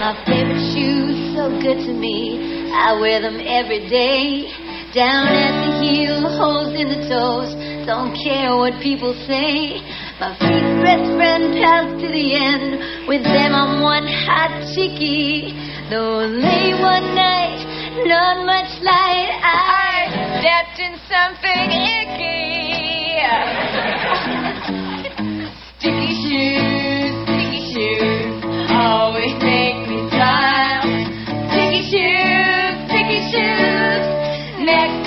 My favorite shoes, so good to me. I wear them every day. Down at the heel, holes in the toes. Don't care what people say. My feet, best friend, pals to the end. With them I'm one hot chickie. Though late one night, not much light. I stepped in something icky. Sticky shoes, always make me smile. Sticky shoes, next